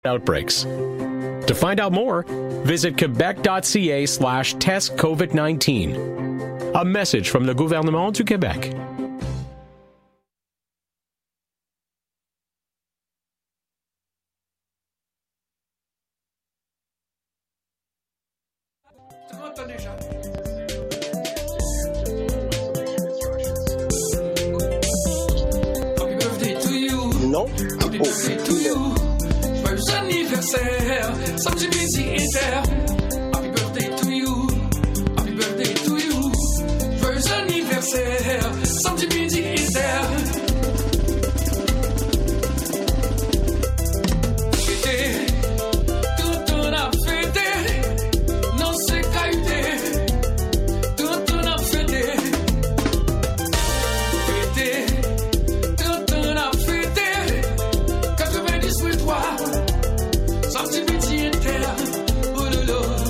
outbreaks. To find out more, visit quebec.ca/testcovid19. A message from le gouvernement du Québec. Non. Happy birthday to you. Joyeux anniversaire. Samedi midi inter. Happy birthday to you. Happy birthday to you. Joyeux anniversaire. Samedi midi inter. Fêté. Tout on a fêté. Non c'est caïté. Tout on a fêté. Fêté. Tout on a fêté. 98.3 Samedi midi inter. Oh lolo.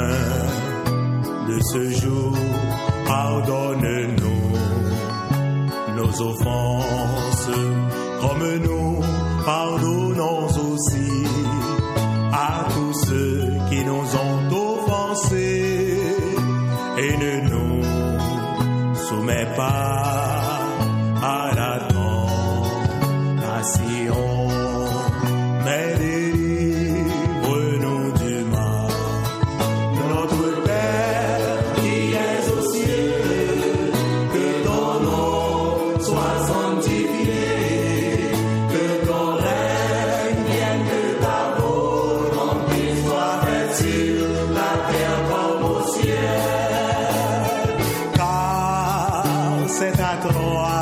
témoin de ce jour. Pardonne-nous nos offenses, comme nous pardonnons aussi à tous ceux qui nous ont offensés, et ne nous soumets pas à la tentation, mais délivre-nous du mal. Notre Père qui es aux cieux, que ton nom soit sanctifié, que ton règne vienne, que ta volonté soit faite sur la terre comme au ciel. Car c'est à toi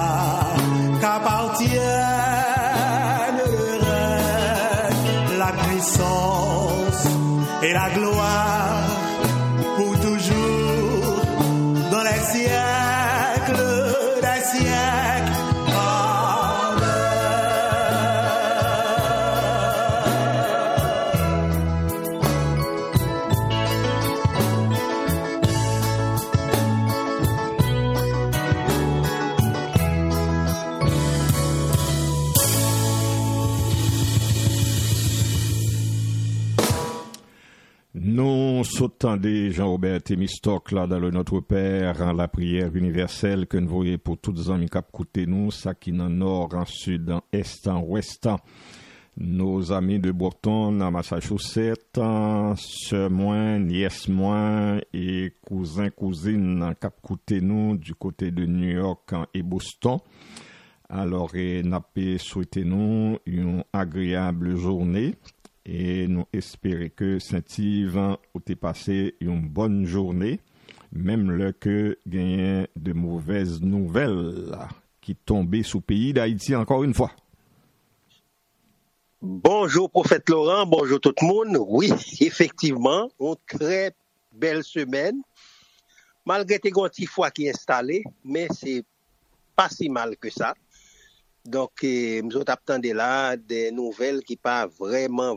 qu'appartiennent le règne, la puissance et la gloire pour toujours, dans les siècles des siècles. Amen. Nous sautons Jean-Robert Thémistocle là dans le Notre Père, en la prière universelle que nous voyons pour toutes les amis qui écoutent nous, ça qui dans nord, en sud, en est, en ouest. Nos amis de Bourton, en Massachusetts, sœurs moins, nièces moins et cousins, cousines qui écoutent nous du côté de New York et Boston. Alors, n'a pas souhaité nous une agréable journée. Et nous espérons que Saint-Yves ait passé une bonne journée, même là que gagne de mauvaises nouvelles qui tombent sous le pays d'Haïti encore une fois. Bonjour prophète Laurent, bonjour tout le monde. Oui, effectivement, une très belle semaine. Malgré tes grands petits foies qui est installé, mais c'est pas si mal que ça. Donc, nous attendons là des nouvelles qui pas vraiment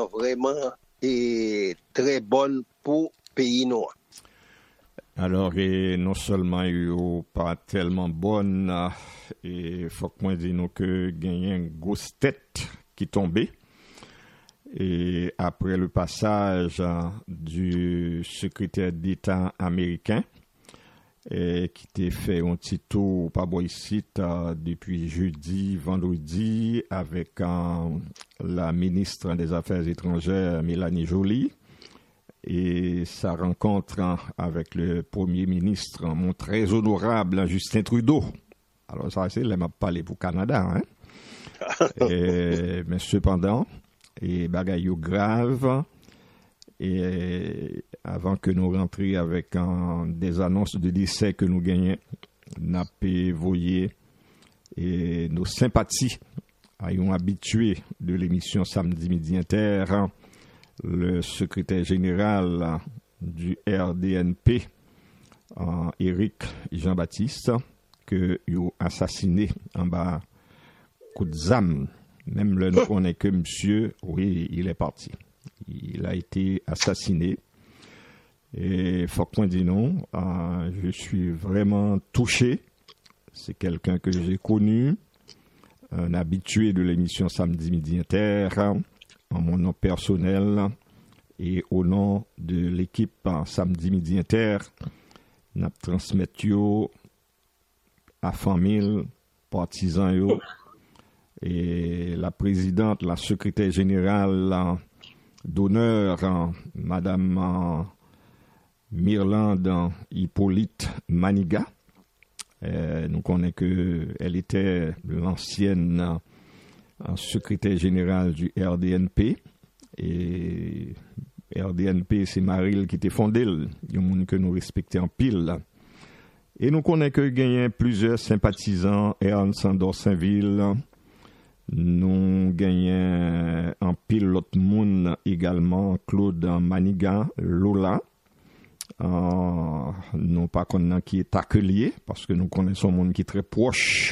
et très bonnes pour le pays noir. Alors, non seulement il pas tellement bonne, il faut que moi dise que gagner une grosse tête qui tombait. Et après le passage du secrétaire d'État américain, qui t'a fait un petit tour par ici depuis jeudi, vendredi, avec la ministre des Affaires étrangères, Mélanie Joly, et sa rencontre avec le Premier ministre, mon très honorable Justin Trudeau. Alors ça, c'est là, m'a parlé pour Canada, hein. Mais cependant, et bagaille grave. Et avant que nous rentrions avec des annonces de décès que nous gagnons, nous avons voyé et nos sympathies ayons habitué de l'émission Samedi Midi Inter, le secrétaire général du RDNP, Éric Jean-Baptiste, que a assassiné en bas coup de zame. Même le nous connaît que monsieur, oui, il est parti. Il a été assassiné. Et faut qu'on dise non, je suis vraiment touché. C'est quelqu'un que j'ai connu, un habitué de l'émission Samedi Midi Inter, en mon nom personnel et au nom de l'équipe Samedi Midi Inter, n'a transmettu à famille, partisans yo, et la présidente, la secrétaire générale d'honneur, Madame Myrlande Hippolyte Maniga. Nous connaissons qu'elle était l'ancienne secrétaire générale du RDNP. Et RDNP, c'est Maril qui était fondé. Il y a un monde que nous respectons en pile. Et nous connaissons que gagnent plusieurs sympathisants, Ernst Sandor Saint-Ville. Nous gagnons en pile l'autre monde également, Claude Maniga, Lola. Non pas qu'on qui est accueilli, parce que nous connaissons un monde qui est très proche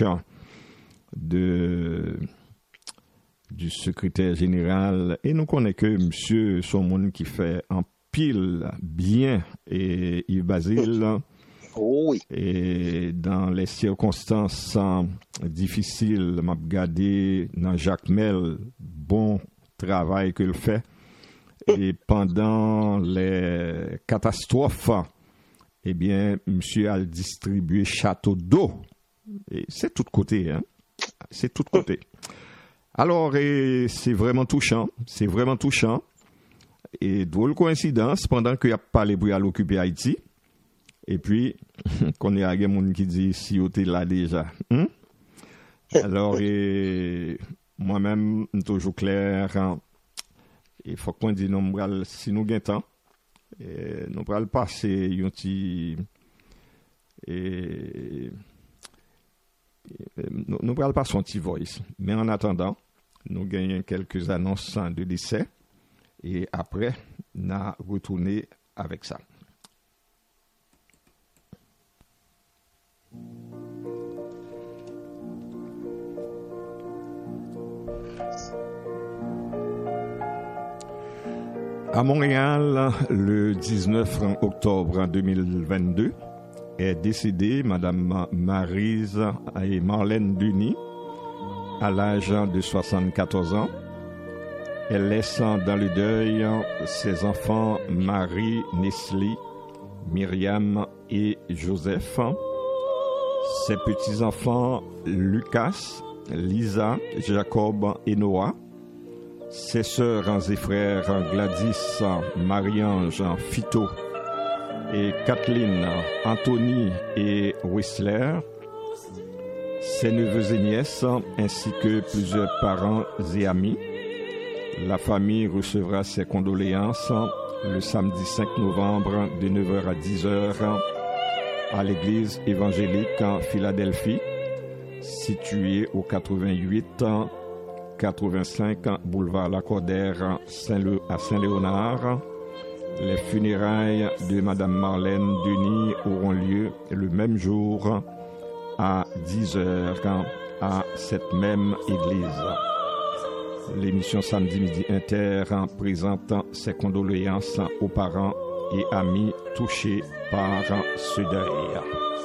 du secrétaire général. Et nous connaissons que monsieur, son monde qui fait un pile bien et Yves Basile. Oui. Et dans les circonstances difficiles, m'a regardé dans Jacques Mel, bon travail qu'il fait. Et pendant les catastrophes, eh bien, monsieur a distribué château d'eau. Et c'est tout côté, hein. C'est tout côté. Alors, c'est vraiment touchant. C'est vraiment touchant. Et drôle coïncidence, pendant qu'il a parlé pour aller occuper Haïti, et puis, qu'on est à des gens qui disent si vous êtes là déjà. Alors, moi-même, toujours clair, il faut qu'on dise, si nous avons temps, nous allons passer un petit. Nous allons passer un petit voice. Mais en attendant, nous gagnons quelques annonces de décès. Et après, nous allons retourner avec ça. À Montréal, le 19 octobre 2022, est décédée Madame Maryse et Marlène Denis à l'âge de 74 ans. Elle laisse dans le deuil ses enfants Marie, Nestlé, Myriam et Joseph, ses petits-enfants Lucas, Lisa, Jacob et Noah, ses sœurs et frères Gladys, Marie-Ange, Fito et Kathleen, Anthony et Whistler, ses neveux et nièces, ainsi que plusieurs parents et amis. La famille recevra ses condoléances le samedi 5 novembre de 9h à 10h à l'église évangélique en Philadelphie, située au 88-85 boulevard Lacordaire à Saint-Léonard. Les funérailles de Madame Marlène Denis auront lieu le même jour à 10h à cette même église. L'émission Samedi Midi Inter présente ses condoléances aux parents et amis touchés par ce deuil.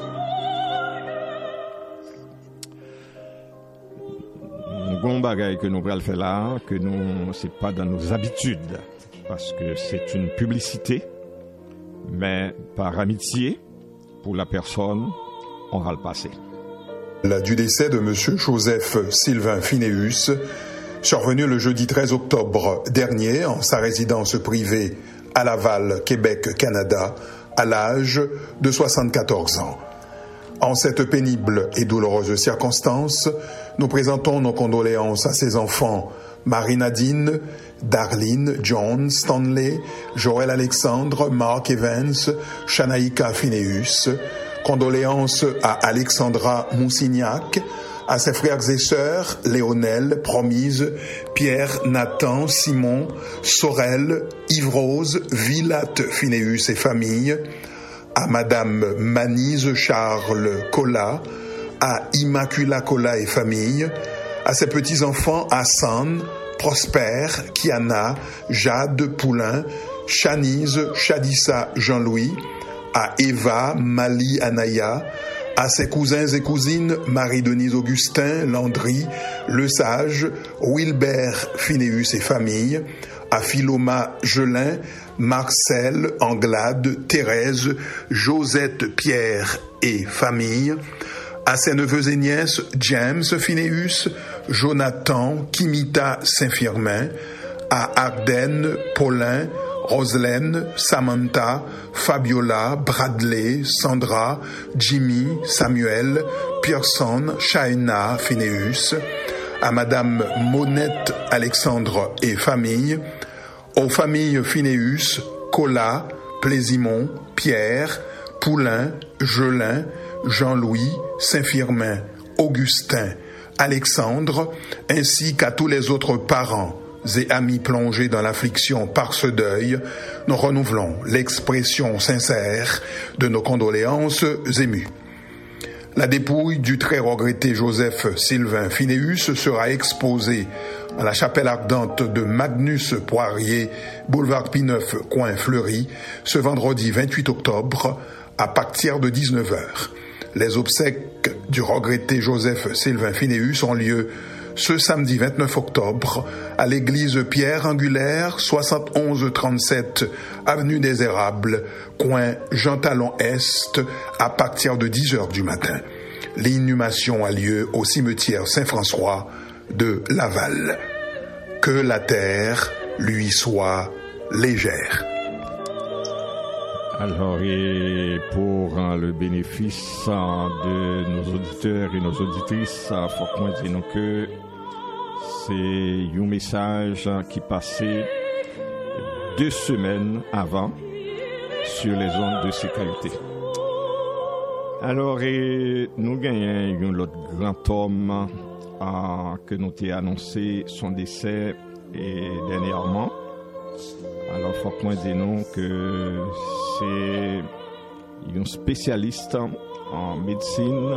Un bon bagage que nous allons faire là, que nous, c'est pas dans nos habitudes, parce que c'est une publicité, mais par amitié pour la personne, on va le passer. Du décès de M. Joseph Sylvain Phinéus, survenu le jeudi 13 octobre dernier en sa résidence privée à Laval, Québec, Canada, à l'âge de 74 ans. En cette pénible et douloureuse circonstance, nous présentons nos condoléances à ses enfants Marie-Nadine, Darlene, John, Stanley, Joël Alexandre, Mark Evans, Shanaïka Phinéus. Condoléances à Alexandra Moussignac, à ses frères et sœurs, Léonel, Promise, Pierre, Nathan, Simon, Sorel, Yves-Rose, Villatte Phinéus et famille, à Madame Manise Charles Collat, à Immacula Collat et famille, à ses petits-enfants Hassan, Prosper, Kiana, Jade Poulain, Chanise, Chadissa Jean-Louis, à Eva, Mali Anaya, à ses cousins et cousines Marie-Denise Augustin, Landry, Le Sage, Wilbert Phinéus et famille, à Philoma Gelin, Marcel, Anglade, Thérèse, Josette Pierre et famille, à ses neveux et nièces James Phinéus, Jonathan, Kimita Saint-Firmin, à Ardennes, Paulin, Roselaine, Samantha, Fabiola, Bradley, Sandra, Jimmy, Samuel, Pearson, Shaina Phinéus, à Madame Monette Alexandre et famille, aux familles Phinéus, Collat, Plaisimont, Pierre, Poulain, Gelin, Jean-Louis, Saint-Firmin, Augustin, Alexandre, ainsi qu'à tous les autres parents et amis plongés dans l'affliction par ce deuil, nous renouvelons l'expression sincère de nos condoléances émues. La dépouille du très regretté Joseph Sylvain Phinéus sera exposée à la chapelle ardente de Magnus Poirier, boulevard Pineuf, coin Fleury, ce vendredi 28 octobre à partir de 19h. Les obsèques du regretté Joseph Sylvain Finéus ont lieu ce samedi 29 octobre à l'église Pierre Angulaire, 7137 avenue des Érables, coin Jean Talon Est, à partir de 10h du matin. L'inhumation a lieu au cimetière Saint-François de Laval. Que la terre lui soit légère. Alors, et pour le bénéfice de nos auditeurs et nos auditrices, faut qu'on dise que c'est un message qui passait 2 semaines avant sur les ondes de sécurité. Alors, et nous gagnons un autre grand homme que nous avons annoncé son décès dernièrement. Alors, faut qu'on dise que c'est un spécialiste en médecine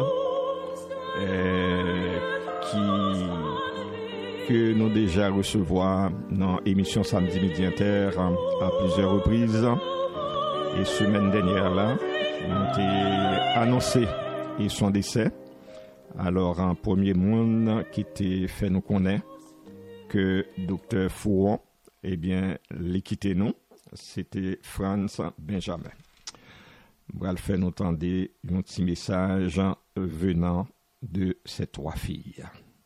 que nous déjà recevoir dans l'émission Samedi Midi Inter à plusieurs reprises. Et semaine dernière là, nous avons annoncé son décès. Alors, un premier monde qui était fait nous connaître que Dr Fouron, eh bien, les quitté nous, c'était Franz Benjamin. On va faire nous entendre un petit message venant de ces 3 filles.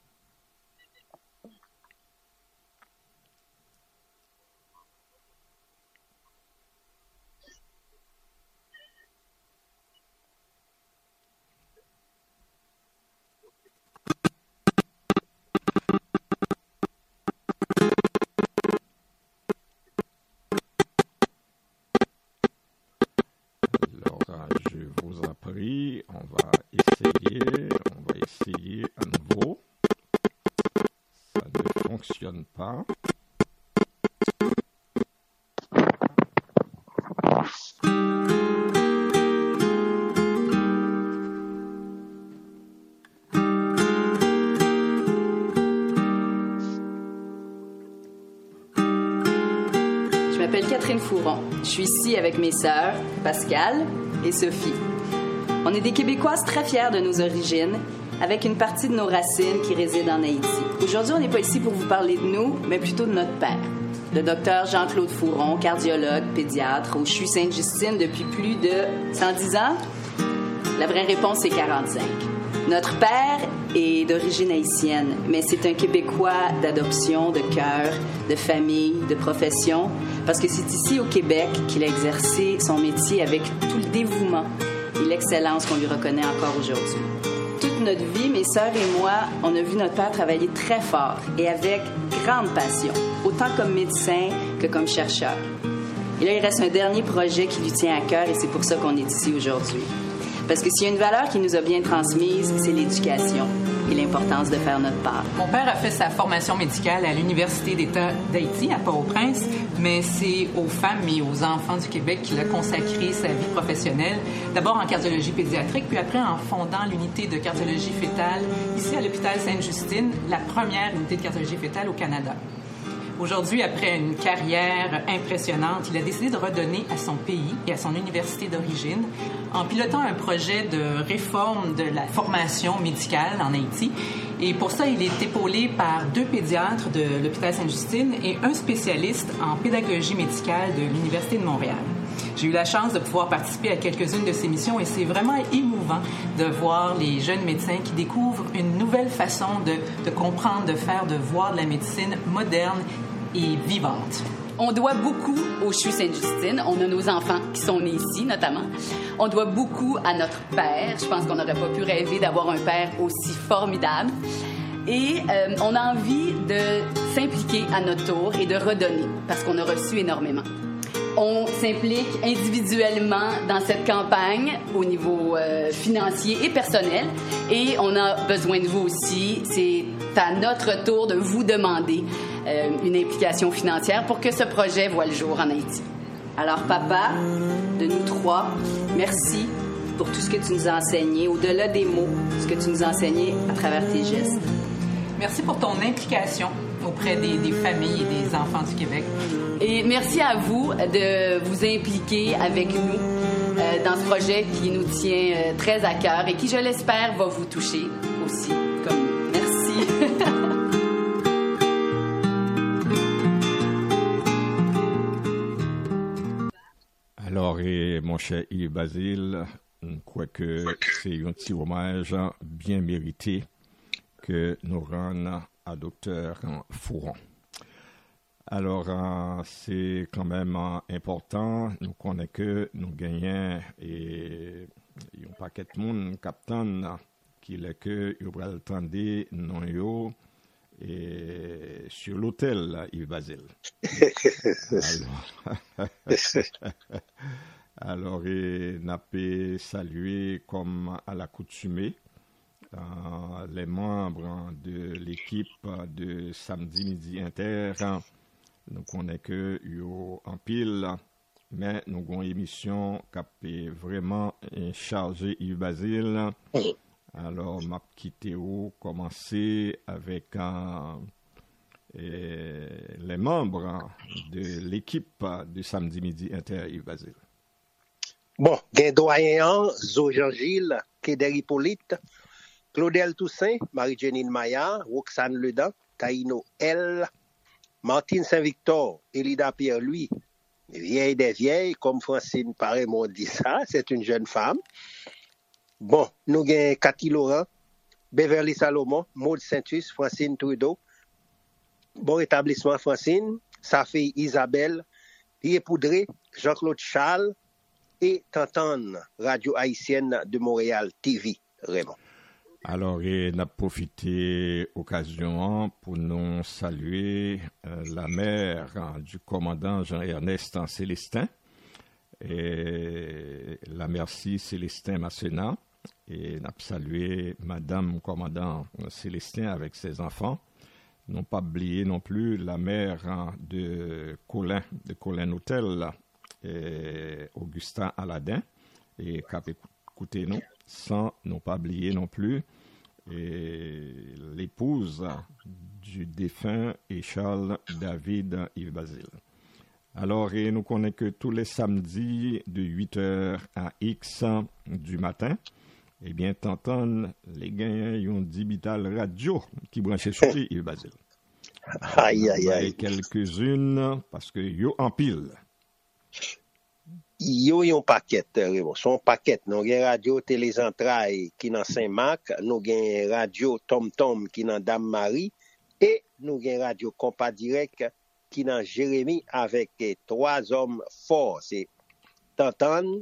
On va essayer à nouveau. Ça ne fonctionne pas. Je m'appelle Catherine Fouron. Je suis ici avec mes sœurs, Pascal et Sophie. On est des Québécoises très fières de nos origines, avec une partie de nos racines qui réside en Haïti. Aujourd'hui, on n'est pas ici pour vous parler de nous, mais plutôt de notre père, le docteur Jean-Claude Fouron, cardiologue, pédiatre au CHU Sainte-Justine depuis plus de 110 ans. La vraie réponse, c'est 45. Notre père est d'origine haïtienne, mais c'est un Québécois d'adoption, de cœur, de famille, de profession, parce que c'est ici au Québec qu'il a exercé son métier avec tout le dévouement et l'excellence qu'on lui reconnaît encore aujourd'hui. Toute notre vie, mes sœurs et moi, on a vu notre père travailler très fort et avec grande passion, autant comme médecin que comme chercheur. Et là, il reste un dernier projet qui lui tient à cœur et c'est pour ça qu'on est ici aujourd'hui. Parce que s'il y a une valeur qui nous a bien transmise, c'est l'éducation et l'importance de faire notre part. Mon père a fait sa formation médicale à l'Université d'État d'Haïti, à Port-au-Prince, mais c'est aux femmes et aux enfants du Québec qu'il a consacré sa vie professionnelle, d'abord en cardiologie pédiatrique, puis après en fondant l'unité de cardiologie fétale ici à l'hôpital Sainte-Justine, la première unité de cardiologie fétale au Canada. Aujourd'hui, après une carrière impressionnante, il a décidé de redonner à son pays et à son université d'origine en pilotant un projet de réforme de la formation médicale en Haïti. Et pour ça, il est épaulé par 2 pédiatres de l'hôpital Sainte-Justine et un spécialiste en pédagogie médicale de l'Université de Montréal. J'ai eu la chance de pouvoir participer à quelques-unes de ces missions et c'est vraiment émouvant de voir les jeunes médecins qui découvrent une nouvelle façon de comprendre, de faire, de voir de la médecine moderne et vivante. On doit beaucoup au CHU Sainte-Justine. On a nos enfants qui sont nés ici, notamment. On doit beaucoup à notre père. Je pense qu'on n'aurait pas pu rêver d'avoir un père aussi formidable. Et on a envie de s'impliquer à notre tour et de redonner, parce qu'on a reçu énormément. On s'implique individuellement dans cette campagne au niveau financier et personnel. Et on a besoin de vous aussi. C'est à notre tour de vous demander une implication financière pour que ce projet voie le jour en Haïti. Alors, papa, de nous 3, merci pour tout ce que tu nous as enseigné, au-delà des mots, ce que tu nous as enseigné à travers tes gestes. Merci pour ton implication auprès des familles et des enfants du Québec. Et merci à vous de vous impliquer avec nous dans ce projet qui nous tient très à cœur et qui, je l'espère, va vous toucher aussi. Merci. Alors, mon cher Yves Basile, je crois que c'est un petit hommage bien mérité que nous rendons à Dr Fouron. Alors, c'est quand même important. Nous connaissons que nous gagnons et il y a un paquet de monde captain qui est que il va le tendre non yo et sur l'hôtel Yves Basile. Alors, n'a pas salué comme à l'accoutumée les membres de l'équipe de Samedi Midi Inter. Nous connaissons que yo en pile, mais nous avons une émission qui est vraiment chargée Yves Basile. Alors, m'a quitté où commencer avec les membres de l'équipe de Samedi Midi Inter Yves Basile. Bon, gen doyen Zo Jean-Gilles, Kéder Hippolyte, Claudel Toussaint, Marie-Jénine Maillard, Roxane Ledan, Taïno L, Martine Saint-Victor, Elida Pierre-Louis, vieille des vieilles, comme Francine Parémont dit ça, c'est une jeune femme. Bon, nous avons Cathy Laurent, Beverly Salomon, Maud Saint-Us, Francine Trudeau. Bon rétablissement, Francine, sa fille Isabelle, Pierre Poudré, Jean-Claude Charles et Tantane, Radio Haïtienne de Montréal TV, Raymond. Alors, on a profité occasion pour nous saluer la mère du commandant Jean-Ernest Célestin, et la merci Célestin Masséna, et on a salué Madame commandant Célestin avec ses enfants. Non pas oublier non plus la mère de Colin Hôtel, Augustin Aladin, et qui a écouté nous, sans non pas oublier non plus l'épouse du défunt et Charles David Yves Basile. Alors, nous connaissons que tous les samedis de 8h à X du matin, eh bien, t'entends les gagnants, ils ont 10 bital radio qui branchent sur Yves Basile. Aïe, aïe, aïe. Et quelques-unes, parce que yo en pile. Yo yon paquet, son paquet. Nous avons radio Télécentraille qui dans Saint-Marc, nous avons radio Tom Tom qui dans Dame-Marie, et nous avons radio Compas Direct qui dans Jérémie avec 3 hommes forts. C'est Tantan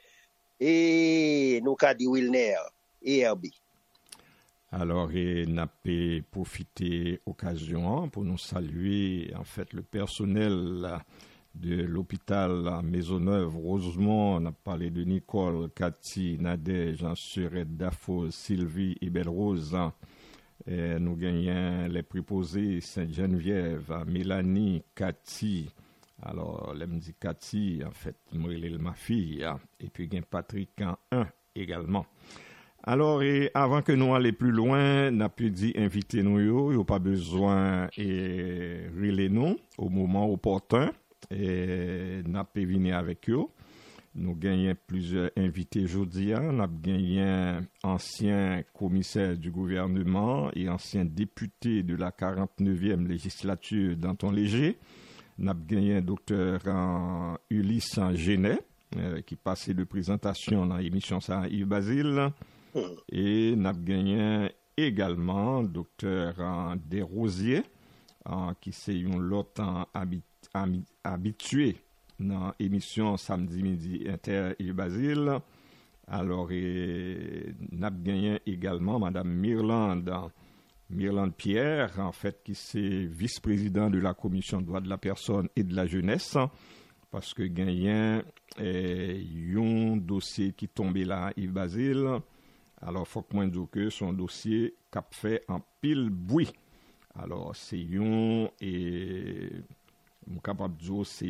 et nous avons dit Wilner et Herbie. Alors, n'a pas profité occasion pour nous saluer en fait le personnel de l'hôpital Maisonneuve, Rosemont. On a parlé de Nicole, Cathy, Nadège, Jean-Surette, Dafo, Sylvie et Belle-Rose. Nous gagnons les préposés Sainte-Geneviève, Mélanie, Cathy. Alors, elle me dit Cathy, en fait, moi, ma fille. Et puis, gagne Patrick en 1 également. Alors, et avant que nous allions plus loin, n'a pu dire inviter nous, il n'y a pas besoin de relayer nous au moment opportun. Et n'a pas venir avec eux. Nous gagnons plusieurs invités aujourd'hui. Nous avons gagné un ancien commissaire du gouvernement et ancien député de la 49e législature d'Anton Léger. Nous avons gagné un docteur Ulysse Genet qui passait de présentation dans l'émission Yves Basile. Et nous avons gagné également docteur Desrosiers qui c'est un lot habitué dans l'émission Samedi Midi Inter Yves Basile. Alors, nous avons gagné également Mme Myrlande Pierre, en fait, qui c'est vice-président de la Commission des droits de la personne et de la jeunesse, parce que gagné un dossier qui tombait là, Yves Basile. Alors, il faut que moi dise que son dossier cap fait en pile bruit. Alors, c'est un et mon capable de dire c'est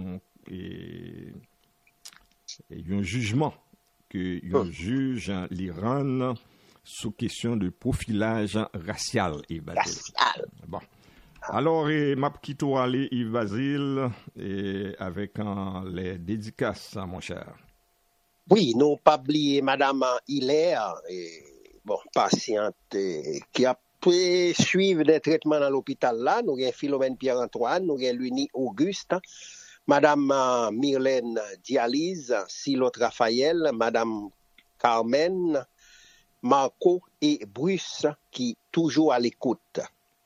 un jugement que un juge en l'Iran sous question de profilage racial. Bon. Alors, m'a quitté aller Yves Basile et avec les dédicaces, mon cher. Oui, nous pas oublier Madame Hilaire, patiente qui a pu suivre des traitements dans l'hôpital là. Nous avons Philomène Pierre-Antoine, nous avons Luni Auguste, Madame Myrlène Dialyse, Silotte Raphaël, Madame Carmen, Marco et Bruce qui toujours à l'écoute.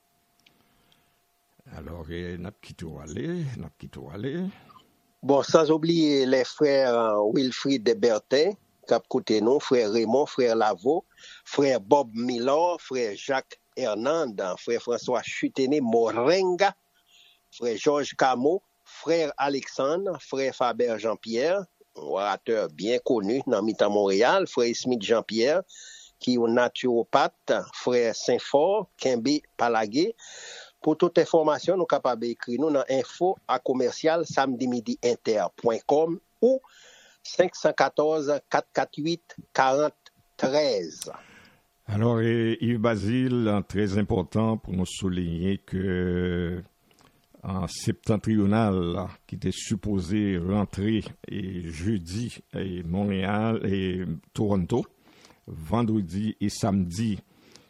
Alors, n'a quitté aller. Bon, sans oublier les frères Wilfried de Bertin, cap côté nous, frère Raymond, frère Lavaux, frère Bob Milor, frère Jacques Hernande, frère François Chutené Morenga, frère Georges Camo, frère Alexandre, frère Faber Jean-Pierre, orateur bien connu dans Mitan Montréal, frère Smith Jean-Pierre, qui est un naturopathe, frère Saint-Fort, Kimbe Palagué. Pour toute information, nous sommes capables d'écrire nous dans info@commercial-samedimidi-inter.com ou 514 448 4013. Alors, Yves Basile, très important pour nous souligner que en septentrional, qui était supposé rentrer jeudi et Montréal et Toronto, vendredi et samedi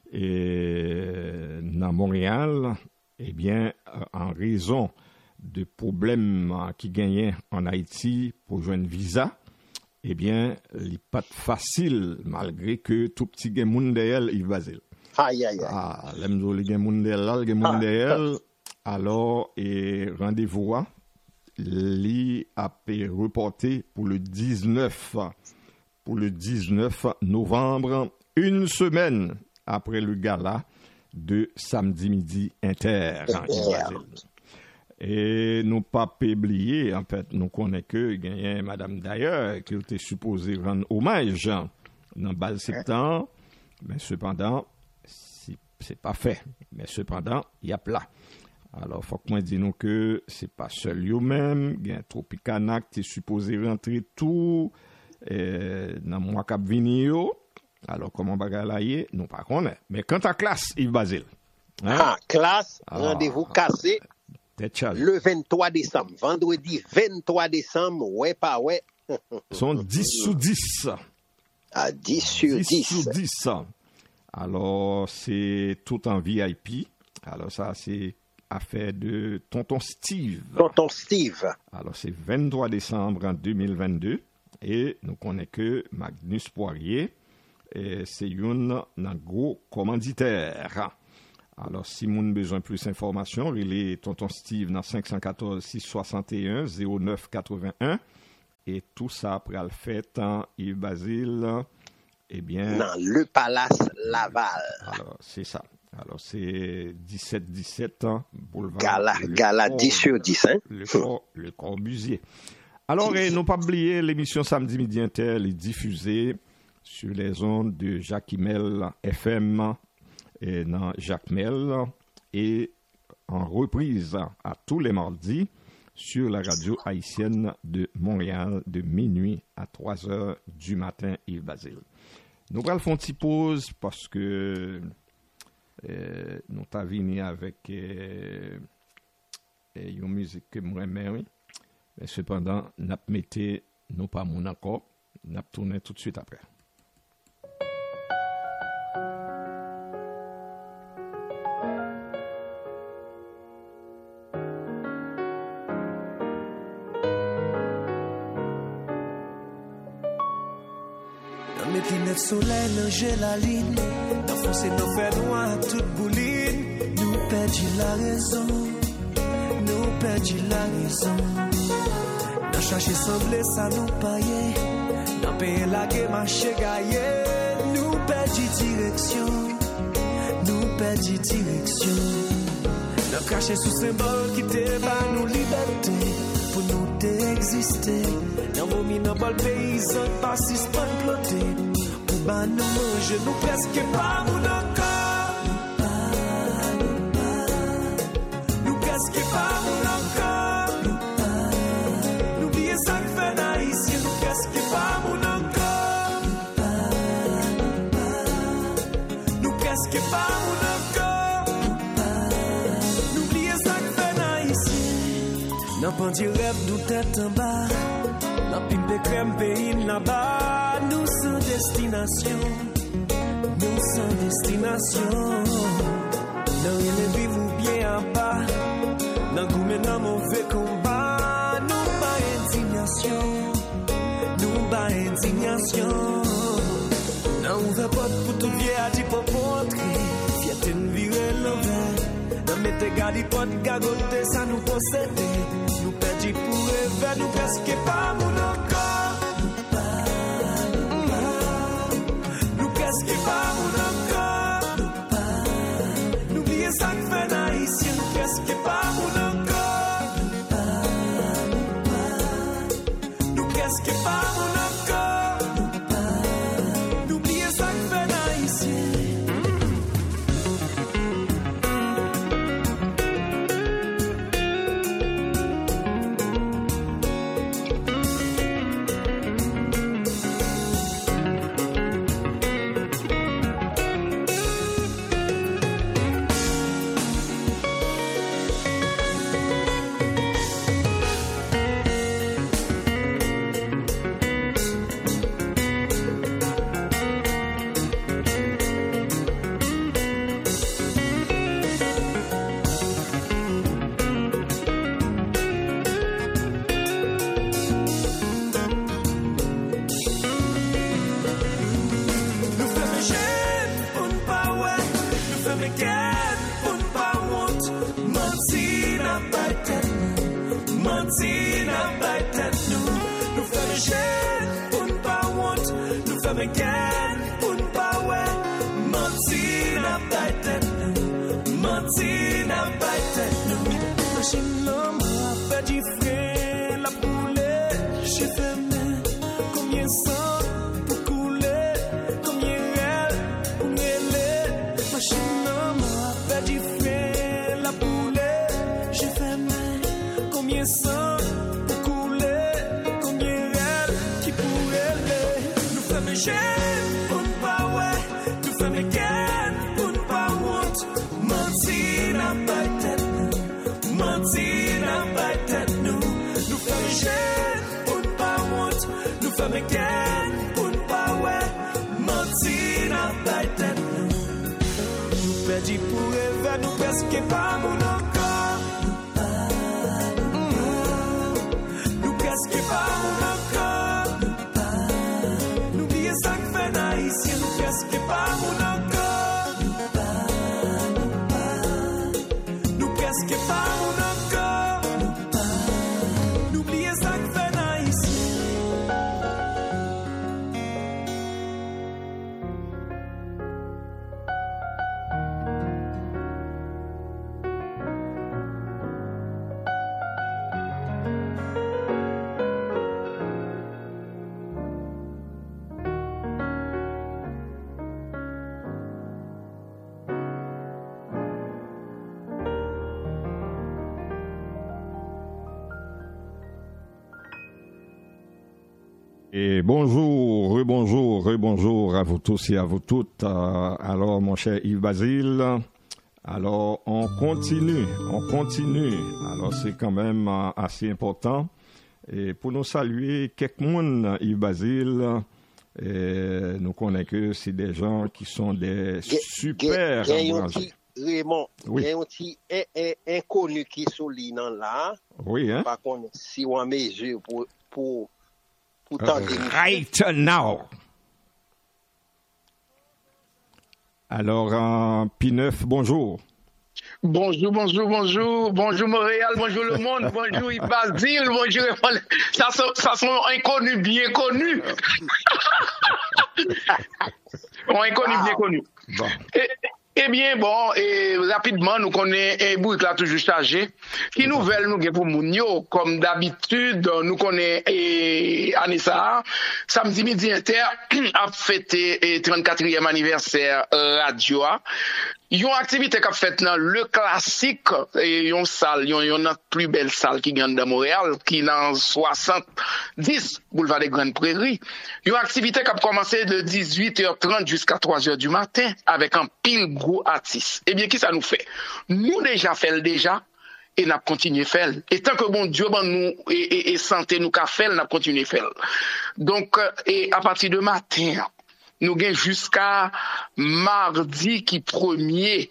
dans Montréal, eh bien, en raison de problèmes qui gagnaient en Haïti pour joindre visa, eh bien, il n'est pas facile, malgré que tout petit gain mondial, Yves Basile. Aïe. L'emzo, le gain mondial, alors, rendez-vous, il a reporté pour le 19 novembre, une semaine après le gala de samedi midi inter. Et nous pas oublier, en fait, nous connaissons que il y a Madame d'ailleurs qui était supposée rendre hommage dans le bal septembre, mais cependant, c'est pas fait. Mais cependant, il y a plat. Alors, faut que moi dise nous que c'est pas seul eux-mêmes, il y a Tropicanac qui est supposé rentrer tout dans mois cap venir. Alors, comment bagalaye, nous pas connaît. Mais quant à classe, Yves Basile. Classe, rendez-vous cassé le 23 décembre. Vendredi 23 décembre, ouais. Sont 10 sur 10. 10 sur 10. 10 sur 10. Alors, c'est tout en VIP. Alors, ça, c'est affaire de Tonton Steve. Alors, c'est 23 décembre 2022. Et nous connaissons que Magnus Poirier. Et c'est un gros commanditaire. Alors, si vous avez besoin de plus d'informations, il est Tonton Steve dans 514 661 0981. Et tout ça après le fait en Yves Basile. Eh bien. Dans le Palace Laval. Alors, c'est ça. Alors, c'est 17 boulevard. Gala 10 sur 10, hein? Le Corbusier. Alors, n'ont pas oublié, l'émission Samedi Midi Inter est diffusée sur les ondes de Jacques-Mel FM et dans Jacques-Mel et en reprise à tous les mardis sur la radio haïtienne de Montréal de minuit à 3h du matin, Yves Basile. Nous allons faire une petite pause parce que nous avons venu avec une musique que moi j'aime, mais cependant, nous mettons nous pas mon accord, nous tournons tout de suite après. Mettez notre soleil, nager la ligne, d'enfoncer nos fers noirs, toute bouline. Nous perdons la raison, Dans chercher semblé, ça nous paye. Dans payer la guerre, marcher gaillé. Nous perdons direction. Dans cacher sous symbole qui t'éva nous liberté. Pour nous d'exister. Dans vos mines, dans le paysan, pas si spot ploté. Pour ban nous manger, nous presque pas mon encore. Nous presque pas mon encore. N'oubliez ça que fait naïsien, nous presque pas mon encore. Nous presque pas mon encore. N'oubliez N'a pas dit rêve nous tête en bas. N'a pimpe crème pays là-bas. Nous sans destination. Nous sans destination. Dans les vivre bien en bas. Dans goumé dans mauvais combat. Nous pas indignation. Nous pas indignation. Dans ouvert porte pour tout vieux à dire pour entrer. Fierté nous virer l'envers. Dans mettez garde porte gagoter ça nous possède. Nous perdit pour rêver nous presque pas mon encore. Nous presque pas mon encore. N'oubliez ça que fait haïtien nous presque pas mon encore. Nous presque pas mon encore. N'oubliez ça que fait haïtien. Et bonjour, rebonjour à vous tous et à vous toutes. Alors, mon cher Yves Basile, alors on continue. Alors, c'est quand même assez important. Et pour nous saluer, quelques monde, Yves Basile, nous connaissons que c'est des gens qui sont des super branchés. Raymond, oui. Il y a un petit inconnu qui souligne là. Oui, hein? Par contre, si on mesure pour right now. Alors, P9, bonjour. Bonjour Montréal, bonjour le monde, bonjour Yves Basile, bonjour. Ça sont inconnus, bien connus. Inconnus, bien connus. Bon. Eh bien, rapidement, nous connaissons un bout là toujours chargé. Qui nouvelle nous pour Mounio, comme d'habitude, nous connaissons Anissa. Samedi midi inter a fêté 34e anniversaire radio. Ils ont activité qu'a fait dans le classique et une salle, une plus belle salle qui gagne dans Montréal, qui dans 70 boulevard des Grandes Prairies. Ils ont activité qui a commencé de 18h30 jusqu'à 3h du matin avec un pile gros artiste. Eh bien, qui ça nous fait? Nous déjà fait déjà. et n'a continué faire. Et tant que bon Dieu ben nous et santé nous qu'a fait, n'a continué faire. Donc et à partir de matin, nous gain jusqu'à mardi qui 1er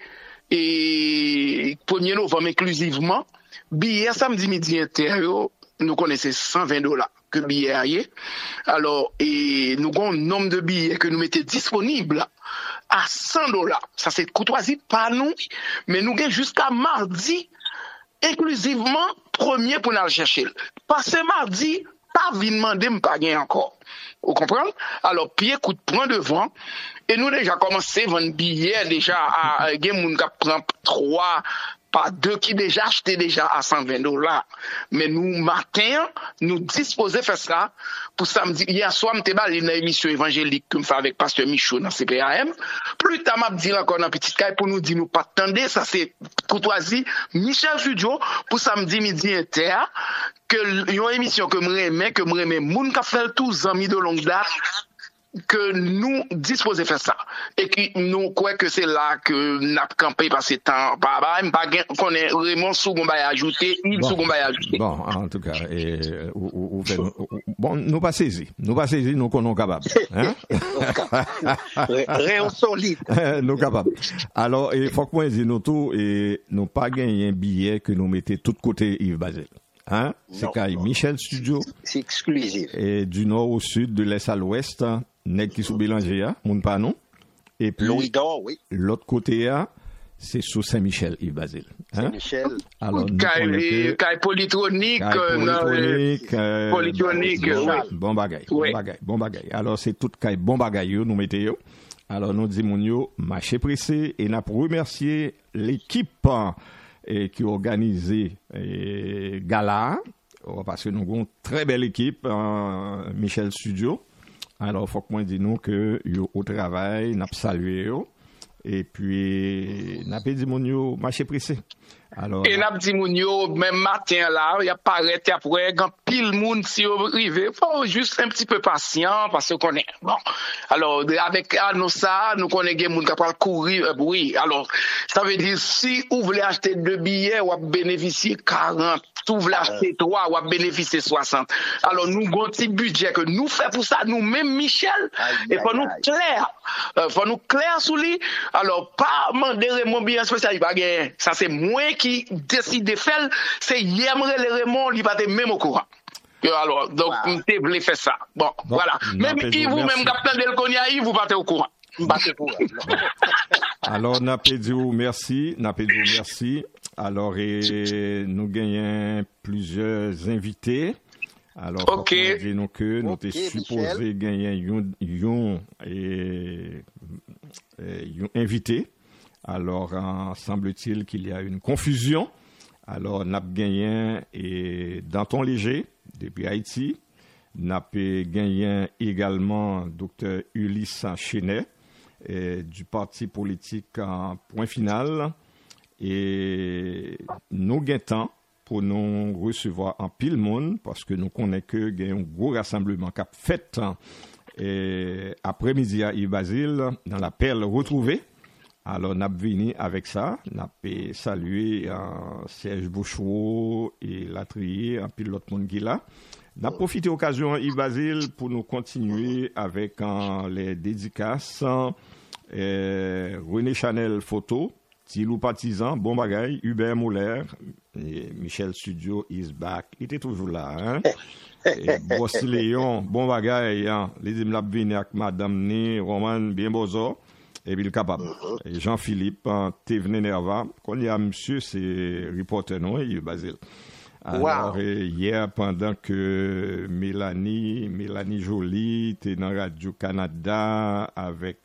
novembre inclusivement, billet samedi midi intérieur, nous connaissons $120 que billet aillé. Alors et nous avons un nombre de billets que nous mettons disponibles à $100. Ça c'est courtoisie pas nous, mais nous gain jusqu'à mardi inclusivement 1er pour nous chercher. Passé mardi, pas vinn demander m'pas gain encore. Vous comprenez? Alors pied coup de poing devant et nous déjà commencé à vendre billets déjà à gen moun ka prend 3 pas 2 qui déjà acheté déjà à $120. Mais nous matin nous disposer faire ça pour samedi. Hier soir m'était balé dans émission évangélique que me fait avec pasteur Michaud dans CPAM. Plus tard m'a dit encore dans petite caille pour nous dire nous pas attendre ça c'est courtoisie Michel Studio pour samedi midi inter que une émission que me moun ka fait tous amis de longue date que nous disposons faire ça et que nous croyons que c'est là que n'a campé passer temps pas qu'on est Raymond Sougoumba ajouté il Sougoumba ajouté bon en tout cas bon nous pas saisi nous qu'on est capable hein rien solide nous capable alors il faut que moi dire nous tout et nous pas gagner un billet que nous mettez tout côté Yves Basile. Hein? C'est Kai Michel Studio. C'est exclusif. Et du nord au sud, de l'est à l'ouest, nèg qui sous Bélanger, moun pas non. Et puis, oui. L'autre côté, c'est sous Saint-Michel, Yves Basile. Hein? Saint-Michel. Alors, Kai polytronique. Polytronique. Bon bagay. Alors, c'est tout Kai bon bagay, nous mettez yo. Alors, nous disons, yo, marché pressé, et nous remercier l'équipe, et qui organisé gala parce que nous avons une très belle équipe Michel Studio. Alors faut que moi dis nous que yo au travail n'a salué yo et puis n'a pas dit mon yo marché pressé. Alors et n'a dit mon yo même matin là il apparaît après grand pile monde si arrivé faut juste un petit peu patient parce qu'on est bon alors avec ça nous connaissons monde qui va courir oui alors ça veut dire si vous voulez acheter 2 billets ou bénéficier 40 si vous voulez acheter 3 ou bénéficier 60 alors nous avons un petit budget que nous fait pour ça nous même Michel et pour nous clair sous lui alors pas demander Raymond bien spécial il pas gagner ça c'est moi qui décide de faire c'est Yemre le Raymond il va être même au courant alors donc on voulait faire ça bon voilà même Yves vous même capitaine del Konya Yves vous pas au courant alors n'a pas dit merci alors nous gagnons plusieurs invités alors OK nous que nous t'es supposé gagner un invité. Alors, semble-t-il qu'il y a une confusion. Alors, n'a gagné et Danton Léger, depuis Haïti. N'a gagné également Dr. Ulysse Chenet, du parti politique Point Final. Et nous gagnons pour nous recevoir en pile monde, parce que nous connaissons que il y a un gros rassemblement qui a fait après-midi à Yves Basile, dans la perle retrouvée. Alors, nous avons venu avec ça, nous avons salué Serge Bouchot et Latrier, un pile l'autre monde qui est là. Nous avons profité de l'occasion, Yves Basile, pour nous continuer avec les dédicaces. René Chanel Photo, Tilou Partisan, bon bagay, Hubert Mouler, Michel Studio is back. Il était toujours là, hein? Bossi Léon, bon bagay, hein? Les Dimlab vini avec Madame Né, Roman, bien bozo, et puis le capable. Et Jean-Philippe, Tevene Nerva, qu'on y a monsieur, c'est reporter, non, il est basé. Alors, hier, pendant que Mélanie Joly était dans Radio-Canada avec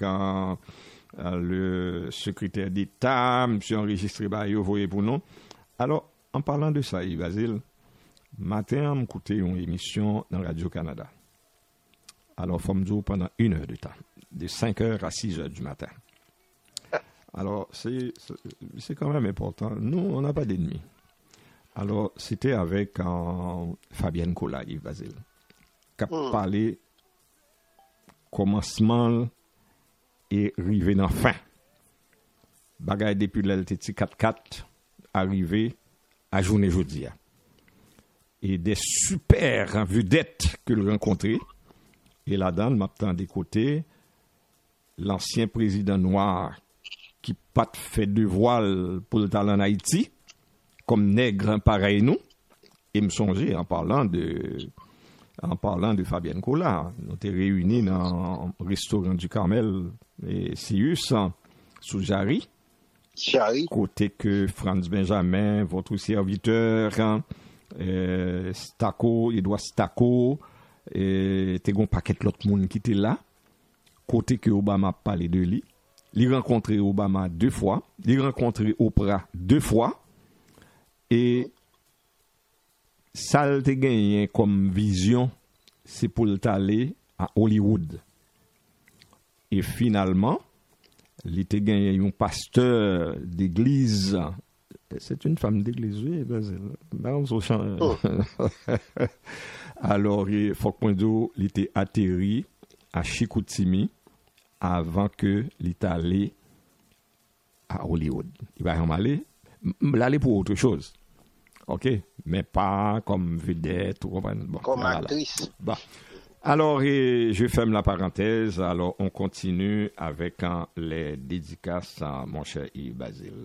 le secrétaire d'État, monsieur enregistré par vous voyez pour nous. Alors, en parlant de ça, Yves Basile, matin, j'ai écouté une émission dans Radio-Canada. Alors, il faut me dire pendant 1 heure de temps, de 5h à 6h du matin. Alors, c'est quand même important. Nous, on n'a pas d'ennemis. Alors, c'était avec Fabienne Kola, Yves Basile, qui a parlé commencement et arrivé dans fin. Bagay depuis l'LTT 4-4, arrivé à journée jeudi. Et des super vedettes que le rencontrer. Et là-dedans, m'attend des côtés, l'ancien président noir qui pas fait de voile pour le talent en Haïti, comme nègre pareil nous. Et me songer en parlant de Fabienne Collard. Nous étions réunis dans un restaurant du Carmel et Sius, sous Jarry. Côté que Franz Benjamin, votre serviteur, Stacco, Edouard Stacco, et t'es un paquet l'autre monde qui était là. Côté que Obama parlait de lui. Il rencontré Obama 2 fois. Il rencontré Oprah 2 fois. Et ça a gagné comme vision, c'est pour aller à Hollywood. Et finalement, il a gagné un pasteur d'église. C'est une femme d'église, oui. Alors, il faut que il était atterri à Chicoutimi avant que il allé à Hollywood. Il va aller pour autre chose. OK, mais pas comme vedette ou bon, comme actrice. Bon. Alors, je ferme la parenthèse. Alors, on continue avec les dédicaces à mon cher Yves Basile.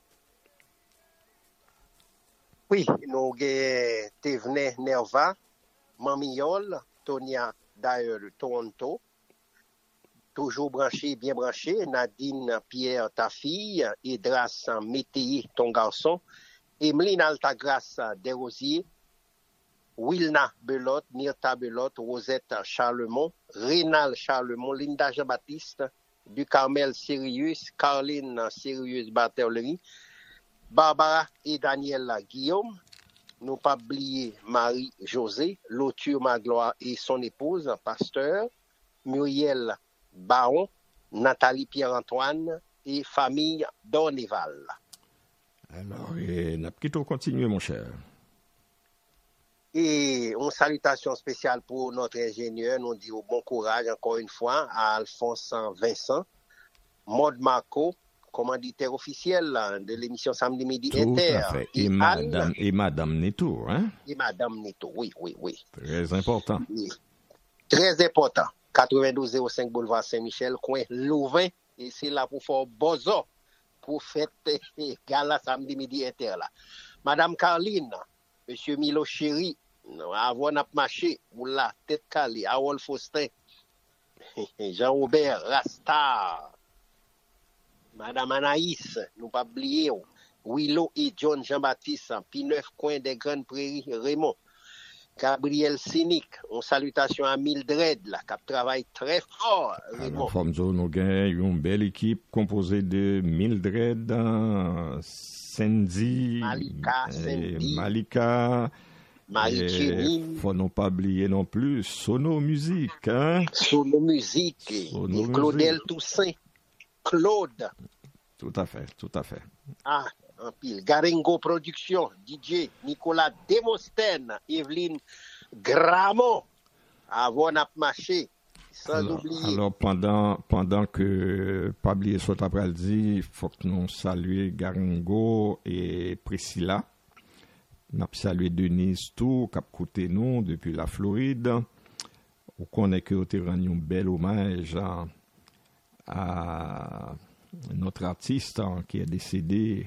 Oui, nous avons Tevene Nerva, Mamiol, Tonia d'ailleurs Toronto, toujours branché, bien branché, Nadine Pierre, ta fille, Idras Météi, ton garçon, Emeline Altagras Desrosiers, Wilna Belotte, Myrta Belotte, Rosette Charlemont, Rénal Charlemont, Linda Jean-Baptiste, du Carmel Sirius, Caroline Sirius Barthelemy, Barbara et Daniel Guillaume, nous pas oublier Marie-Josée, Loture Magloire et son épouse, pasteur, Muriel Baron, Nathalie Pierre-Antoine et famille Dorneval. Alors, n'a plutôt continué, mon cher. Et une salutation spéciale pour notre ingénieur, nous disons bon courage encore une fois à Alphonse Vincent, Maud Marco, commanditaire officiel de l'émission Samedi Midi Inter. Tout à fait. Et Madame Neto, hein? Et Madame Neto, oui. Très important. Oui. Très important. 9205 Boulevard Saint-Michel, coin Louvain, et c'est là pour faire bozo, pour fêter gala Samedi Midi Inter là. Madame Carline, Monsieur Milo Chéri, avant n'a marché, ou la tête calée, Harold Faustin, Jean-Robert Rasta, Madame Anaïs, nous pas oublier, Willow et John Jean-Baptiste, P9 coin des Grandes Prairies, Raymond, Gabriel Cynic, une salutation à Mildred, là, qui travaille très fort, Raymond. Alors, nous avons une belle équipe composée de Mildred, Sandy, Malika, Marie-Kémy. Faut non pas oublier non plus Sono Musique, hein? Sono Musique, et Claudel Toussaint, Claude. Tout à fait. Ah, en pile. Garingo Production, DJ Nicolas Demostène, Evelyne Gramont, avant n'a marché. Sans oublier. Alors, pendant que Pabli et soit après dit, il faut que nous saluions Garingo et Priscilla. Nous saluons Denise tout, qui a côté nous depuis la Floride. On connaît que nous avons rendu un bel hommage à notre artiste qui est décédé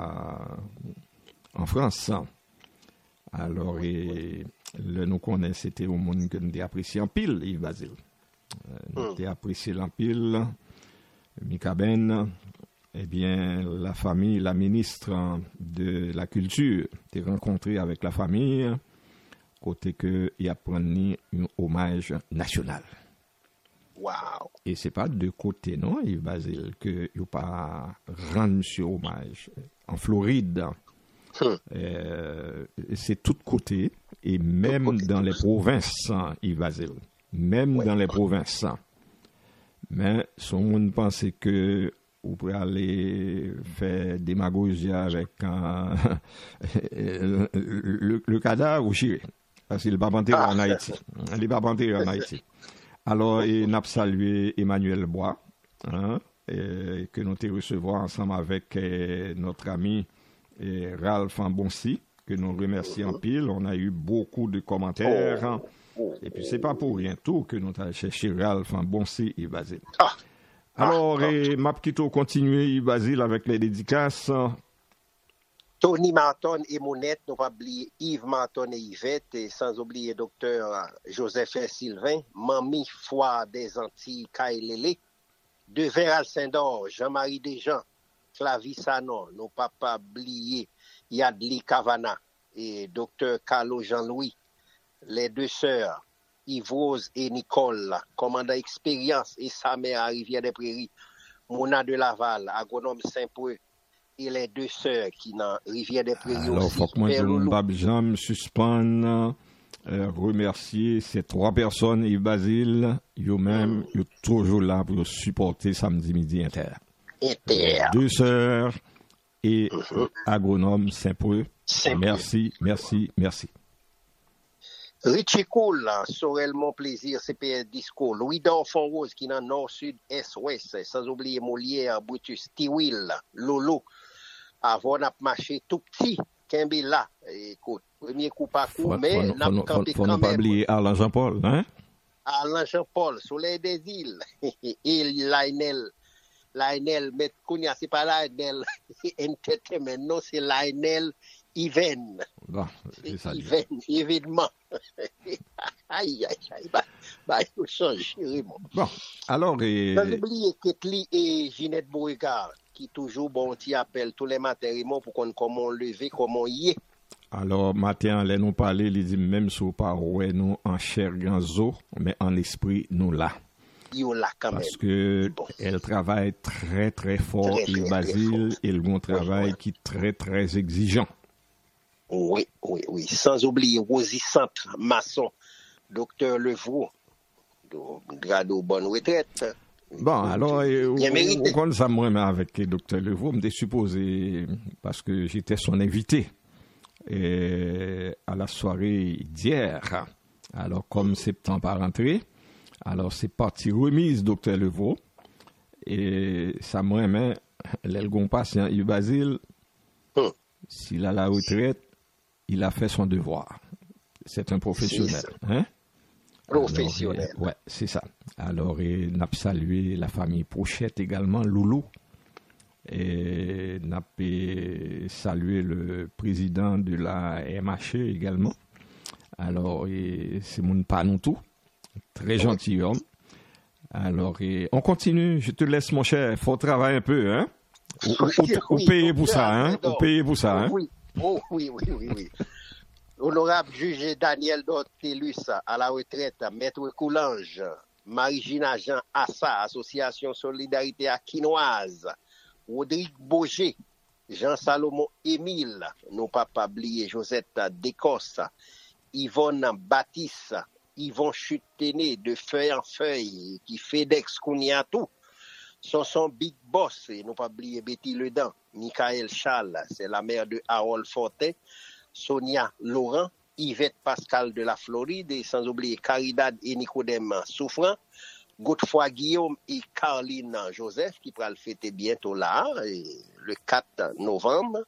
en France. Alors, nous connaissons, c'était au monde que nous avons apprécié en pile, Yves Basile. Nous avons apprécié en pile, Mika Ben. Eh bien, la famille, la ministre de la Culture, t'es rencontré avec la famille, côté que il a pris un hommage national. Wow. Et c'est pas de côté, non, Yves Basile, que il pas rendre ce hommage. En Floride, c'est tout côté, et même dans les provinces, Yves Basile. Même dans les provinces. Mais son monde pense que vous pouvez aller faire démagogie avec le cadavre ou Chiré. Parce qu'il n'est pas enterré en Haïti. Il n'est pas enterré en Haïti. Alors, il a salué Emmanuel Bois, hein, que nous te recevoir ensemble avec notre ami et Ralph Ambonsi, que nous remercions en pile. On a eu beaucoup de commentaires. Et puis, c'est pas pour rien tout que nous avons cherché Ralph Ambonsi et Basile. Alors, Mapkito continue, Basile, avec les dédicaces. Tony Marton et Monette, nous pas oublier Yves Marton et Yvette, et sans oublier docteur Joseph et Sylvain, Mamie Foy des Antilles, Kailele, Devers Alcindor, Jean-Marie Desjans, Flavie Sanon, nous pas oublier Yadli Cavana et docteur Carlo Jean-Louis, les deux sœurs, Yves-Rose et Nicole, commandant expérience et sa mère à Rivière-des-Prairies, Mona de Laval, agronome Saint-Preux, et les deux sœurs qui dans Rivière-des-Prairies aussi. Alors, faut que moi je ne jamais suspendre, remercier ces trois personnes et Basile, eux-mêmes, ils sont toujours là pour supporter samedi midi inter. Deux sœurs et agronome Saint-Preux. Merci. Richie Cool, Sorel Mon Plaisir, CPS Disco, Louis d'Orfond Rose qui est dans Nord, Sud, Est, Ouest, sans oublier Molière, Brutus, Tiwil, Lolo, avant n'a marché tout petit, Kimby là, écoute, premier coup par coup, mais n'a pas campé quand même. Faut pas oublier Alain Jean-Paul, hein? Alain Jean-Paul, Soleil des Îles, et Lionel, mais Kounia, c'est pas Lionel Entertainment, non, c'est Lionel Even. Bon, c'est ça. Even, évidemment. Aïe, il faut changer. Bon, alors. Sans oublier Ketli et Ginette Beauregard, qui toujours bon, qui appellent tous les matins pour qu'on comment lever, comment y est. Alors, matin, là, nous parler, il dit même si vous pas ouais, nous en chair grand zo, mais en esprit, nous là. Parce que elle travaille très très fort et Basile, et le bon travail qui est très très exigeant. Oui. Sans oublier Rosie Centre, maçon, docteur Levaux, grado bonne retraite. Bon, alors, on compte ça moi avec le docteur Levaux, me supposé, parce que j'étais son invité à la soirée d'hier. Alors, comme septembre à rentrer, alors c'est parti remise, docteur Levaux, et ça moi même, l'elgon patient, il Basile, s'il a la retraite, il a fait son devoir. C'est un professionnel. Hein? Professionnel. Ouais, c'est ça. Alors, il n'a pas salué la famille Pochette également, Loulou. Et n'a pas salué le président de la MHE également. Alors, c'est mon panon tout. Très gentil homme. Alors, on continue. Je te laisse, mon cher. Faut travailler un peu, hein? Ou payer pour ça, hein? Ou payer pour ça, hein? Oui. Honorable juge Daniel Dortelus à la retraite, Maître Coulange, Marie-Gina Jean Assa, Association Solidarité Aquinoise, Rodrigue Boger, Jean-Salomon Émile, nos papas oubliés, Josette Descosses, Yvonne Baptiste, Yvon Chutené de Feuille en Feuille, qui fait d'ex tout. Son big boss, et non pas oublier Betty Ledan, Michael Charles, c'est la mère de Harold Fortin, Sonia Laurent, Yvette Pascal de la Floride, et sans oublier Caridad et Nicodème Souffrant, Godefroy Guillaume et Caroline Joseph, qui pourra le fêter bientôt là, le 4 novembre.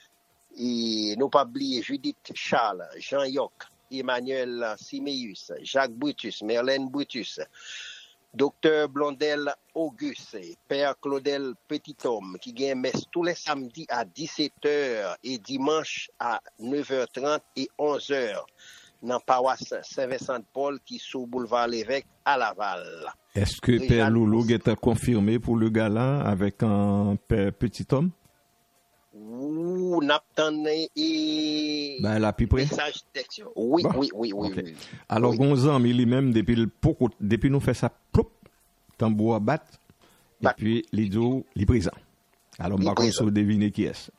Et non pas oublier Judith Charles, Jean Yoc, Emmanuel Siméus, Jacques Brutus, Merlène Brutus, Docteur Blondel Auguste, Père Claudel Petithomme, qui gagne messe tous les samedis à 17h et dimanche à 9h30 et 11h dans la paroisse Saint-Vincent-de-Paul qui sous boulevard L'évêque à Laval. Est-ce que Père Loulou est confirmé pour le gala avec un Père Petithomme? La plus près. Oui. Alors, Gonzam, il est même depuis nous fait ça, tambour à battre, et puis l'idio, il présent. Alors, par contre, vous devinez qui est-ce?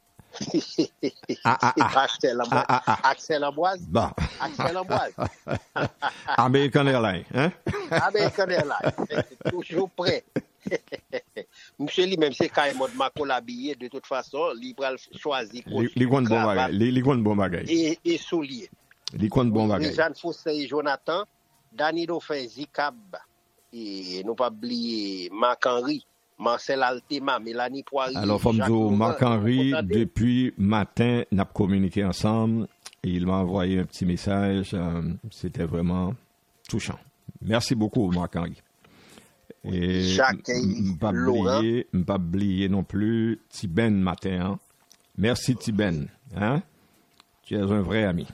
Axel Amboise. Bon. Axel Amboise. American Airlines, hein? American Airlines. Toujours prêt. Monsieur lui même c'est quand même m'a collaboré de toute façon, il va choisir les bon bagage et souliers. Les bon bagage. Jeanne Fossé et Jonathan, Danilo fait Zikab et nous pas oublier Marc Henry Marcel Altema, Mélanie Poirier. Alors, Fomzo, Marc-Henri, depuis matin, n'a communiqué ensemble et il m'a envoyé un petit message. C'était vraiment touchant. Merci beaucoup, Marc-Henri. Et Jacques Laurent. Pas oublier non plus Tiben matin. Hein? Merci Tiben. Hein? Tu es un vrai ami.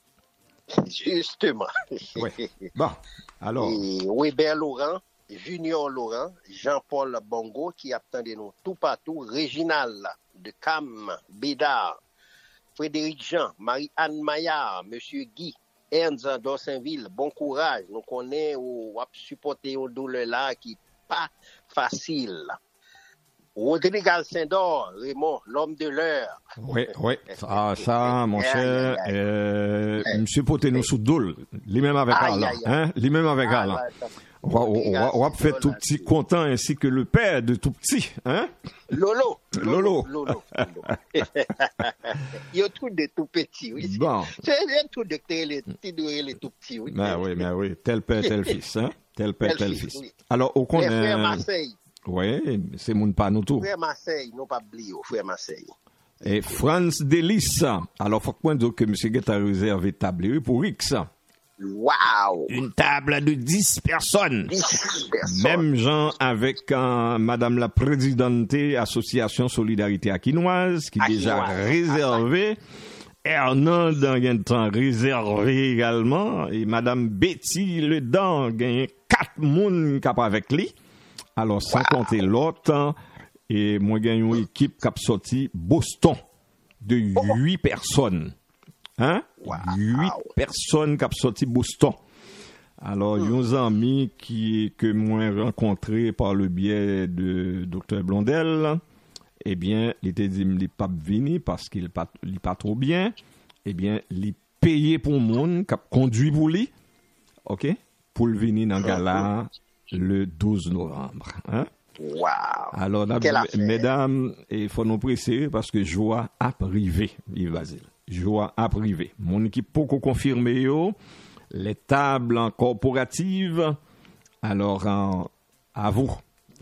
Justement. Oui. Bon, alors. Weber Laurent, Junior Laurent, Jean-Paul Bongo qui attendait nous tout partout, Réginal de Cam, Bédard, Frédéric Jean, Marie-Anne Maillard, Monsieur Guy, Ernst d'Orsainville, bon courage. Nous connaissons ou supporter au douleur là qui pas facile. Rodrigue Alcindor, Raymond, l'homme de l'heure. Oui. Ça, mon cher, monsieur Poté nous sous doule, lui-même avec Alain, hein? Lui-même avec Alain. On va faire tout petit content ainsi que le père de tout petit, hein? Lolo. Il y a tout de tout petit, oui. Bon. C'est tout de les tout petits, oui. Mais oui. Tel père, tel fils, hein? Tel père, tel fils. Oui. Alors, au Les frères Marseille. Oui, c'est mon pas nous tout. Frère Marseille, non pas oublié, frère Marseille. Et France Delis. Alors, faut que dire que M. Guet a réservé table pour X. Wow! Une table de 10 personnes. 10 personnes. Même gens avec Madame la Présidente Association Solidarité Aquinoise qui est déjà réservée. Hernan dans temps réservé également. Et Madame Betty Ledan gagne 4 moun cap avec lui. Alors, sans compter l'autre, et moi gagne une équipe qui a sorti Boston de 8 personnes. Hein? 8 personnes qui ont sorti Boston. Alors, nos amis que moi rencontrés par le biais de Dr. Blondel, eh bien, il était dit, il pas venu parce qu'il n'est pas trop bien. Eh bien, il payé pour le monde qui a conduit pour lui. OK? Pour le venir dans le gala le 12 novembre. Hein? Wow! Alors, mesdames, il faut nous presser parce que joie a privé, Yves Basile. Joie à privé. Mon équipe pour confirmer les tables corporatives. Alors, à vous.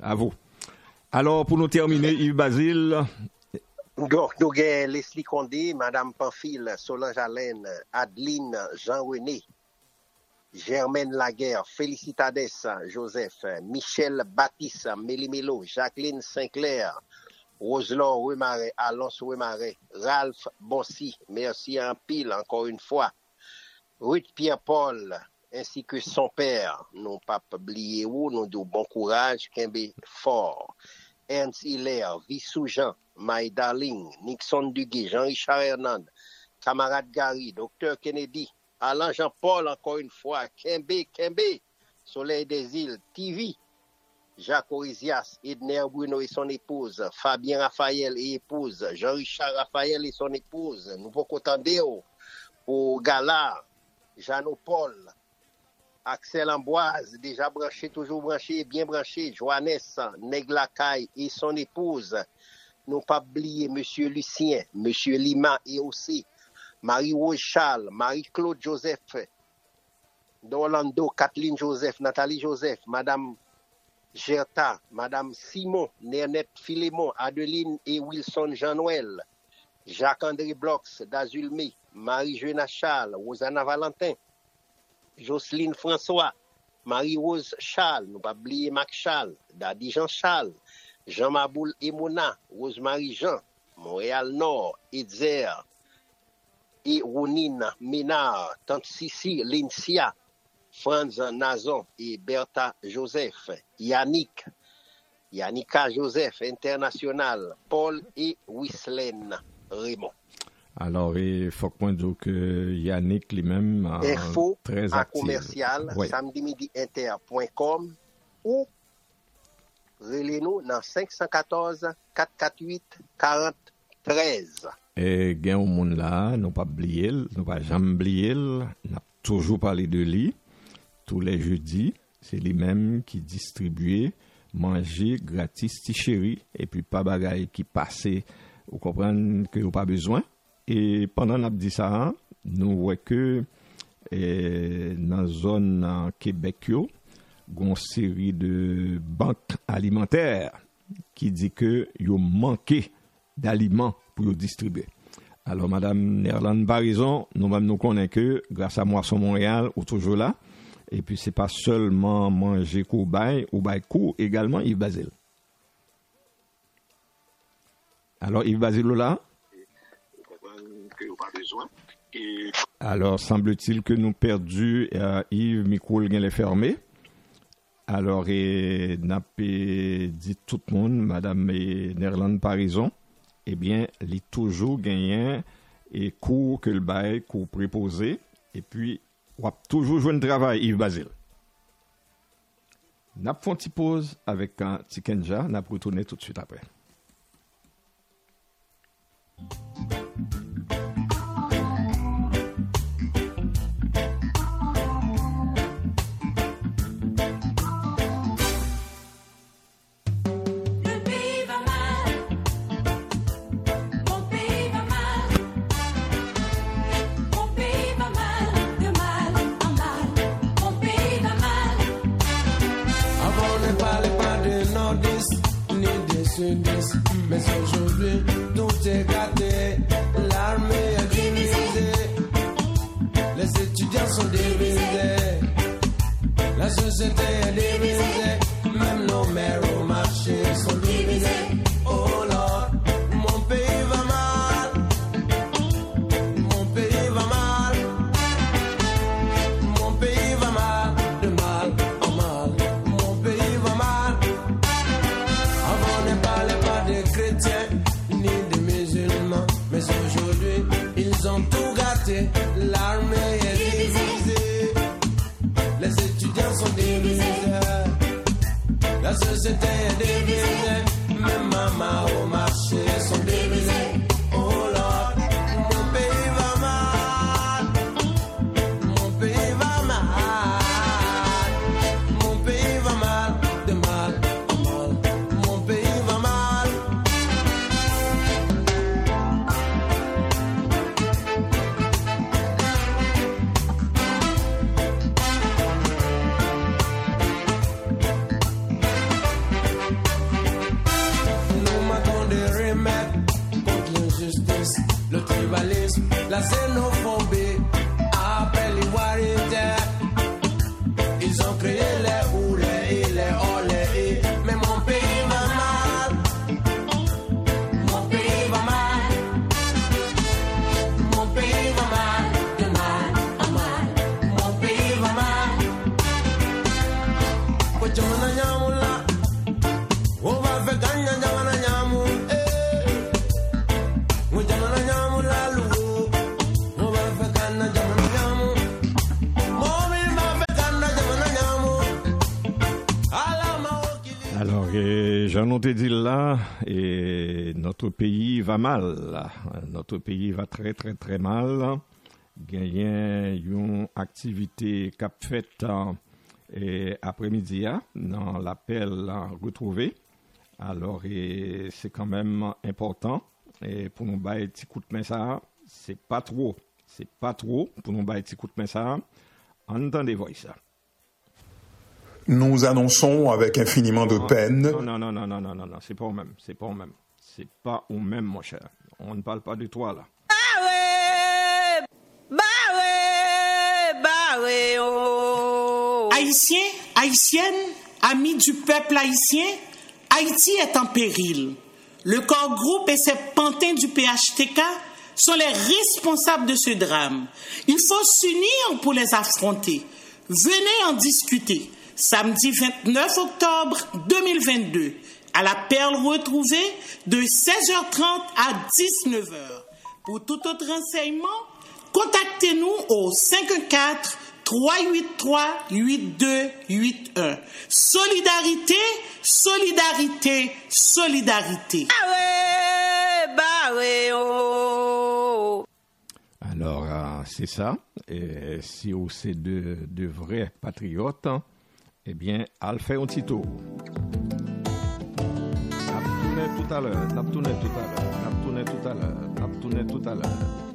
Alors, pour nous terminer, Yves Basile. Donc, nous avons Leslie Condé, Madame Pamphile, Solange Allen, Adeline Jean-René, Germaine Laguerre, Félicitades Joseph, Michel Baptiste, Mélimelo, Jacqueline Sinclair, Roselon Remaret, Alonso Remaret, Ralph Bonsy, merci en pile encore une fois. Ruth Pierre-Paul, ainsi que son père, non pas oublié où, nous disons bon courage, Kembe Fort. Ernst Hiller, Vissou Jean, My Darling, Nixon Duguay, Jean-Richard Hernand, camarade Gary, Dr. Kennedy, Alain Jean-Paul encore une fois, Kembe, Soleil des Îles, TV, Jacques Orisias, Edner Bruno et son épouse, Fabien Raphaël et épouse, Jean-Richard Raphaël et son épouse, nous pouvons compter pour Gala, Jeannot Paul, Axel Amboise, déjà branché, toujours branché, bien branché, Johannes, Neglacaille et son épouse, nous pas oublier Monsieur Lucien, Monsieur Lima et aussi Marie-Rose Charles, Marie-Claude Joseph, d'Orlando, Kathleen Joseph, Nathalie Joseph, Madame Gerta, Madame Simon, Nernette Philémon, Adeline et Wilson Jean-Noël, Jacques-André Blox, d'Azulmé, Marie-Jeuna Charles, Rosanna Valentin, Jocelyne François, Marie-Rose Charles, nous pas oublier Mac Charles, Dadi Jean Charles, Jean Maboul Emona, Rosemary Jean, Montréal Nord, Edzer, et Ronine Ménard, Tante Sissi, Lincia, Franz Nazon et Bertha Joseph, Yannicka Joseph, International, Paul et Wislaine Raymond. Alors, il faut qu'on dise que Yannick lui-même info très à actif. commercial, Oui. samedimidi-inter.com ou relez-nous dans 514 448 4013. Et il y a un monde là, nous pas oublier, nous pas jamais oublier, nous toujours parlé de lui. Tous les jeudis, c'est lui-même qui distribuait manger gratis t-chéri et puis pas bagaille qui passait, vous comprenez que vous pas besoin. Et pendant qu'on a dit ça, nous voyons que dans la zone Québec, il y a une série de banques alimentaires qui dit que yo manqué d'aliments pour yo distribuer. Alors madame Nerland Barison, nous-mêmes nous connaissons que grâce à Moisson Montréal ou toujours là. Et puis c'est pas seulement manger ou bail également Yves Basile. Alors Yves Basile là. Alors semble-t-il que nous perdu Yves Mikoul gen les fermé. Alors n'a pas dit tout le monde madame Nerland Barison, eh bien il est toujours gagné et cours que le bail cours préposé et puis on va toujours jouer un travail, Yves Basile. N'a pas fait une petite pause avec un petit Kenja, n'a pas retourné tout de suite après. Mais aujourd'hui, tout est gâté. L'armée est divisée. Les étudiants sont divisés. La société est divisée. Même nos mères au marché sont divisés. Oh Lord, mon pays va mal. Mon pays va mal. Mon pays va mal. De mal en mal. Mon pays va mal. Avant ne parlait pas des chrétiens ni des musulmans, mais aujourd'hui ils ont tout gâté. L'armée est divisée, les étudiants sont divisés, la société est divisée, même maman au marché sont divisés. Oh Lord, mon pays va mal, mon pays va mal, mon pays va mal, de mal en mal. Mon pays va mal. Nous manquons des remèdes contre l'injustice, le tribalisme, la xénophobie. Après les warriors, ils ont créé les oulés et les olés. Mais mon pays va mal. Mon pays va mal. Mon pays va mal. De mal en mal. Mon pays va mal. Kochamana nyamula. Ova fe ganya jamana nyamul. Kochamana nyamula lu. Ova fe ganya jamana nyamul. Momi ma fe ganya jamana nyamul. Alama okili. Alors, j'en ai dit là, et notre pays va mal. Notre pays va très, très, très mal. Il y a une activité qu'a faite après-midi dans l'appel retrouvé. Alors, c'est quand même important. Et pour nous bailler un petit coup de main ça, c'est pas trop pour nous bailler un petit coup de main ça. Entendez-vous ça. Nous annonçons avec infiniment de peine. Non, c'est pas au même. C'est pas au même, mon cher. On ne parle pas de toi, là. Oh. Haïtiens, haïtiennes, amis du peuple haïtien, Haïti est en péril. Le corps groupe et ses pantins du PHTK sont les responsables de ce drame. Il faut s'unir pour les affronter. Venez en discuter. Samedi 29 octobre 2022, à la Perle retrouvée, de 16h30 à 19h. Pour tout autre renseignement, contactez-nous au 514-383-8281. Solidarité, solidarité, solidarité. Alors, c'est ça. Et si vous êtes de vrais patriotes, eh bien, al fait un petit tour. N'a tourné tout à l'heure.